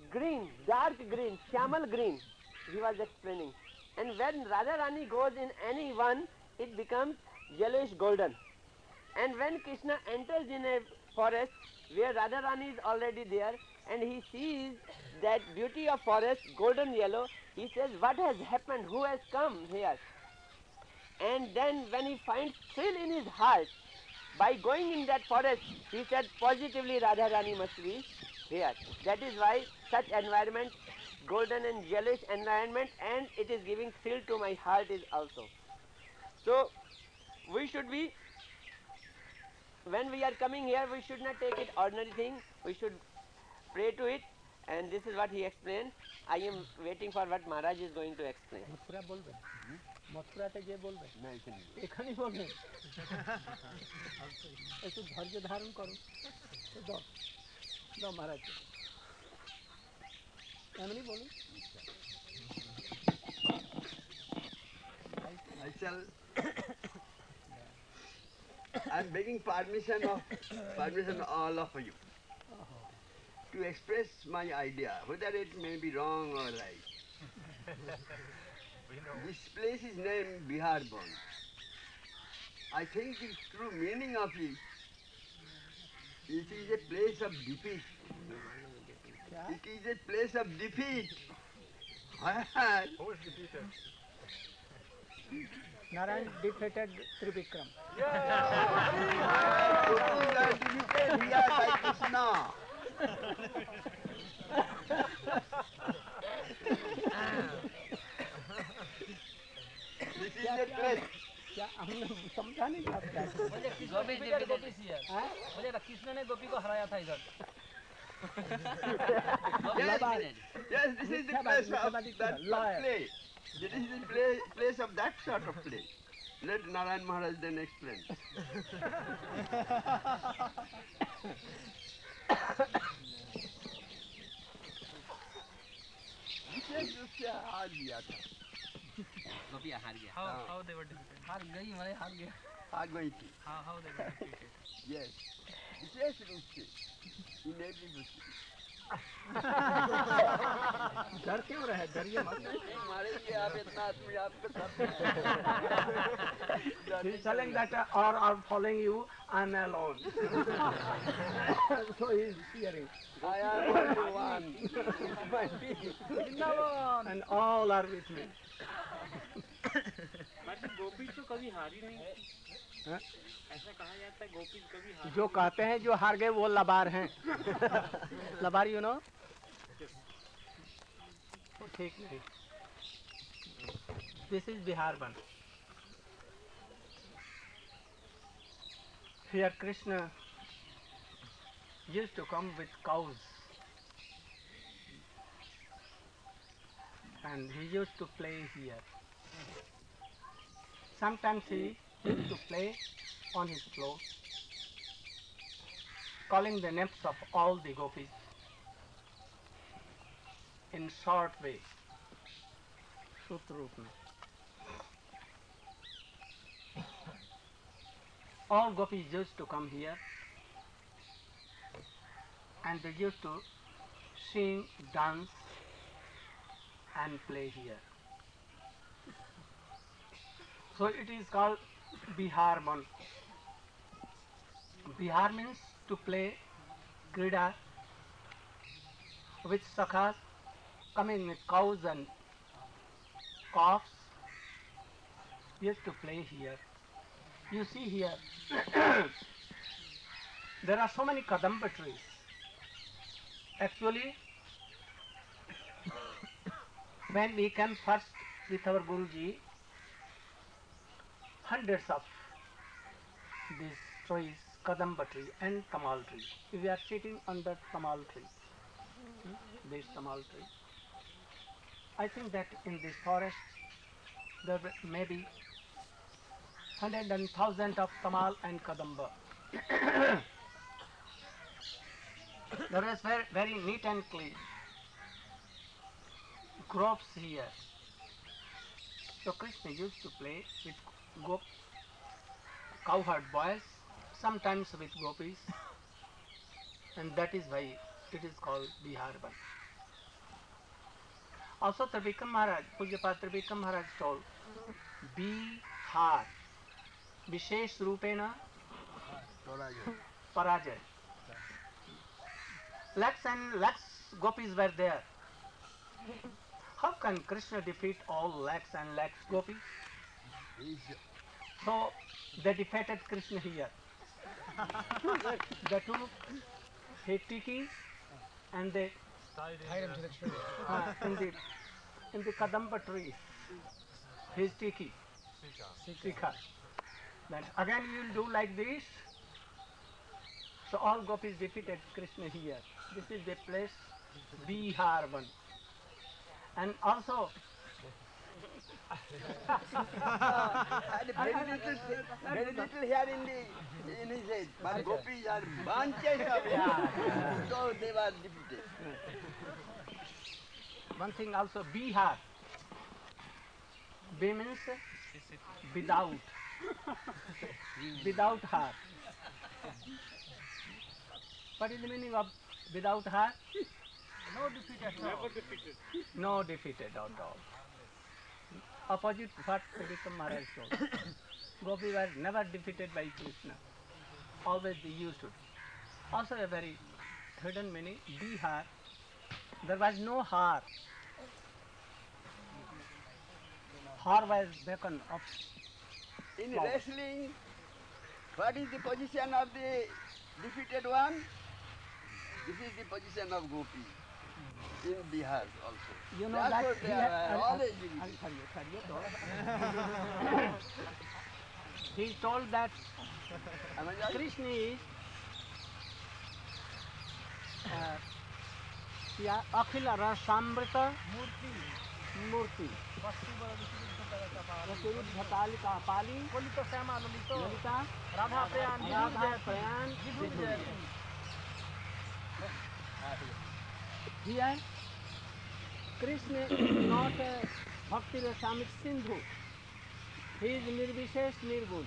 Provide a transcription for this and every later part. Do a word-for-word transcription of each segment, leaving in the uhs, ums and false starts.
green, dark green, Shyamal green, he was explaining. And when Radha Rani goes in any one, it becomes yellowish golden. And when Krishna enters in a forest where Radharani is already there and he sees that beauty of forest, golden yellow, he says, what has happened? Who has come here? And then when he finds thrill in his heart, by going in that forest, he said, positively Radharani must be here. That is why such environment, golden and yellowish environment, and it is giving thrill to my heart is also. So, we should be, when we are coming here, we should not take it ordinary thing. We should pray to it, and this is what he explained. I am waiting for what Maharaj is going to explain. Mathura বলবেন মথুরাতে যে বলবেন এখানেই বলবেন একটু ধৈর্য ধারণ করুন দাও দাও মহারাজ এমনি বলুন I shall. I am begging permission of permission of all of you to express my idea, whether it may be wrong or right. This place is named Biharbon. I think the true meaning of it, it is a place of defeat. It is a place of defeat. Who is defeated? Narayan defeated Trivikram. Gopis are defeated here by Krishna. This is the place. क्या हमने समझा नहीं था मुझे गोपी गोपी मुझे कृष्ण ने गोपी को हराया था इधर Yes, yes, this is the place of that play. This is the play, place of that sort of play. Let Narayan Maharaj then explain. गोपियाँ हार गया How, how they were defeated? हार गई मैं हार गया Are going to. How, how they were defeated? Yes. विशेष रूप से in every dृष्टि डर क्यों रहे डरिए मत मारेंगे आप इतना आदमी आपको सब He's telling that uh, all are following you, I'm alone. So he's fearing. I am only one. My people. And all are with me. गोपी तो कभी हारी नहीं हाँ? ऐसा कहा जाता है गोपी कभी हारी जो कहते हैं जो हार गए वो लबार हैं लबार यू नो ठीक नहीं this is Bihar Van here Krishna used to come with cows and he used to play here. Sometimes he used to play on his floor, calling the names of all the gopis in short way, सूत्र रूप में. All gopis used to come here and they used to sing, dance and play here. So it is called Bihar Ban. Bihar means to play krida with sakhas coming with cows and calves. Used to play here. You see here, there are so many kadamba trees. Actually, when we came first with our Guruji, hundreds of these trees, kadamba tree and tamal tree. We are sitting under tamal tree, hmm? This tamal tree. I think that in this forest there may be hundred and thousand of tamal and kadamba. There is very, very neat and clean. Groves here. So Krishna used to play with gop cowherd boys, sometimes with gopis, and that is why it is called Bihar Ban. Also, Tribikam Maharaj, Pujyapat Tribikam Maharaj told, Bihar, Vishesh Rupena Parajay. Lakhs and lakhs gopis were there. How can Krishna defeat all lakhs and lakhs gopis? So they defeated Krishna here. They took his tiki and they Tied him to the tree. uh, in the in the kadamba tree. His tiki, sikha. Then again you will do like this. So all gopis defeated Krishna here. This is the place Bihar one. And also And very little, very little here in the in his head. But gopis are bunches of hair. So they were defeated. one thing also Bihar. B means without. Without heart. What is the meaning of without heart? No defeat at all. Never defeated. No defeated at all. Opposite what Tribikam Maharaj told. Gopi were never defeated by Krishna. Always they used to. Also a very hidden meaning, Bihar. There was no har. Har was beacon of In flower. wrestling, what is the position of the defeated one? This is the position of gopi in Bihar also. You know That's that what they he are had- I'll- always I'll- defeated. I'll tell you, tell you, tell. He told that Am I right? Krishna is uh, yeah, Akhila Rasamrita Murthy Murti. पश्चिम विशुद्ध Rasuruddha Kalika Pali तो Shyama ललितो Lalita Radha प्रयाण Radha Prayan Vidhu Vidhu. विजयती Here Krishna is not a Bhakti Rasamrita Sindhu. He is Nirvishesh Nirgun.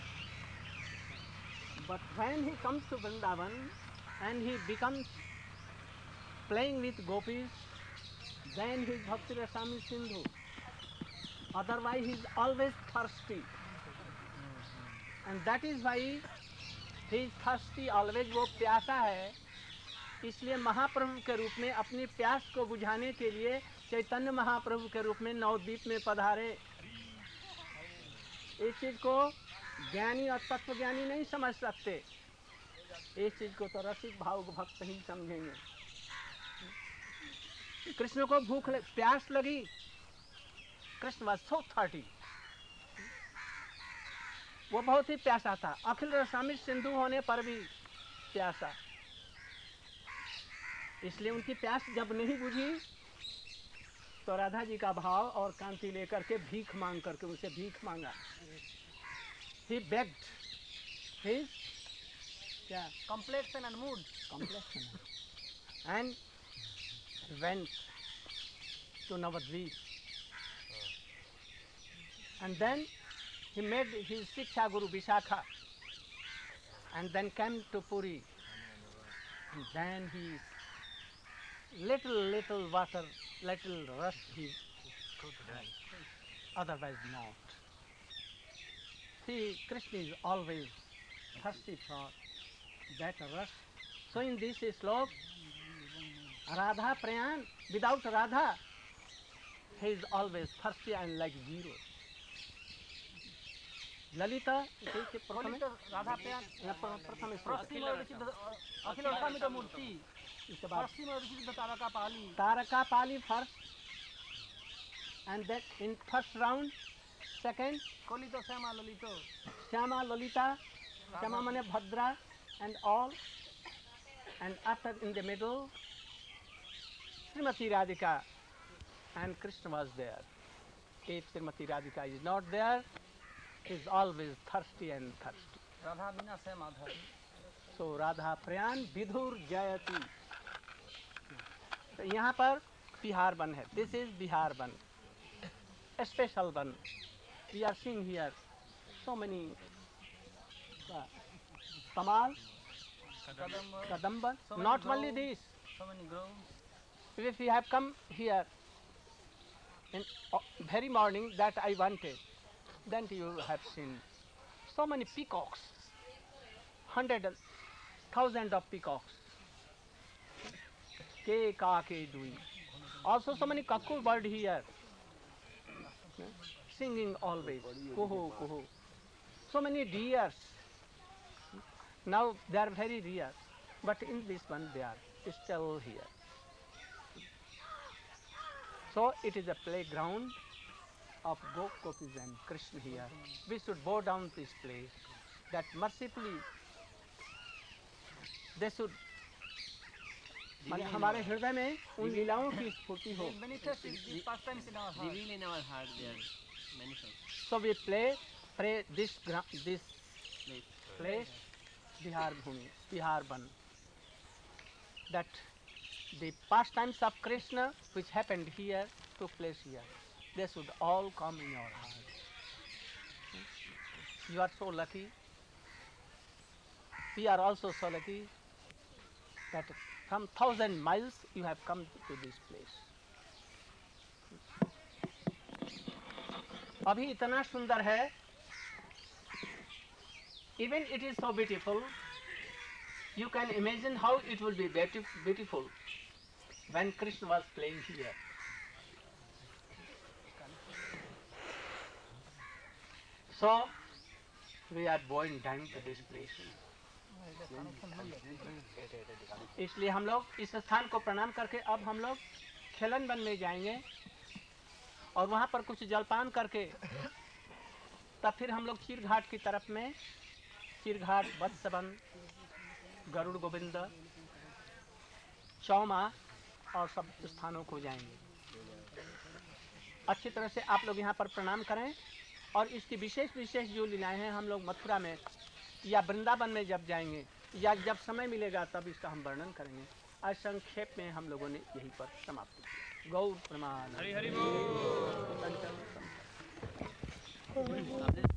But when he comes to Vrindavan and he becomes playing with gopis, then he is Bhakti Rasamrita Sindhu. Otherwise he is always thirsty. And that is why he is thirsty, always वो प्यासा है. इसलिए महाप्रभु के रूप में अपनी प्यास को बुझाने के लिए चैतन्य महाप्रभु के रूप में नवद्वीप में पधारे. इस चीज को ज्ञानी और तत्वज्ञानी नहीं समझ सकते. इस चीज को तो रसिक भाव भक्त ही समझेंगे. कृष्ण को भूख लग, प्यास लगी. Krishna was so thirsty. वो बहुत ही प्यासा था. अखिल रसामित सिंधु होने पर भी प्यासा. इसलिए उनकी प्यास जब नहीं बुझी तो राधा जी का भाव और कांति लेकर के भीख मांग करके उनसे भीख मांगा. He begged his क्या complexion and mood complexion and went to Navadvip. And then he made his Shiksha Guru Vishakha and then came to Puri. And then he little little water, little rust he otherwise not. See, Krishna is always thirsty for that rust. So in this slok, Radha Prayan, without Radha, he is always thirsty and like zero. Lalita, इसे प्रथम ललित राधा प्रयाण प्रथम श्लोक. पश्चिम विशुद्ध अखिल रसामित मूर्ति इसके बाद पश्चिम विशुद्ध तारका पाली Taraka Pali first, and then in first round, second कोलितो Shyama ललितो Shyama Lalita, Shyama Mane Bhadra and all, and after in the middle Srimati Radhika and Krishna was there. If Srimati Radhika is not there, he is always thirsty and thirsty. Radha बिना श्याम आधार So Radha Prayan Vidhur Jayati. तो यहाँ पर बिहार वन है. This is Bihar one, a special one. We are seeing here so many uh, tamal, kadam kadamba. So many Not only groves. this. so many groves If we have come here in uh, very morning that I wanted. Then you have seen so many peacocks, hundred and thousand of peacocks. Ke ka ke doing. Also so many cuckoo bird here, singing always. Kuhu kuhu. So many deers. Now they are very rare, but in this one they are still here. So it is a playground of Gopis and Krishna here. We should bow down this place, that mercifully they should माने हमारे हृदय में उन लीलाओं की स्फूर्ति हो. Manifest is the pastimes in our The heart. will in our heart they are manifest. So we play, pray this gra- this Place. place, Bihar Bhumi, Bihar Ban. That the pastimes of Krishna which happened here took place here. They should all come in your heart. You are so lucky. We are also so lucky that from thousand miles you have come to this place. अभी इतना सुंदर है. Even it is so beautiful. You can imagine how it will be beauti- beautiful when Krishna was playing here. So we are going down to this place. इसलिए हम लोग इस स्थान को प्रणाम करके अब हम लोग खेलन वन में जाएंगे और वहाँ पर कुछ जलपान करके तब फिर हम लोग चीर घाट की तरफ में चीर घाट वत्सवन गरुड़ गोविंद चौमा और सब स्थानों को जाएंगे. अच्छी तरह से आप लोग यहाँ पर प्रणाम करें और इसकी विशेष विशेष जो लीलाएं हैं हम लोग मथुरा में या वृंदावन में जब जाएंगे या जब समय मिलेगा तब इसका हम वर्णन करेंगे. आज संक्षेप में हम लोगों ने यहीं पर समाप्त किया. गौर प्रमाण. हरि हरि बोल.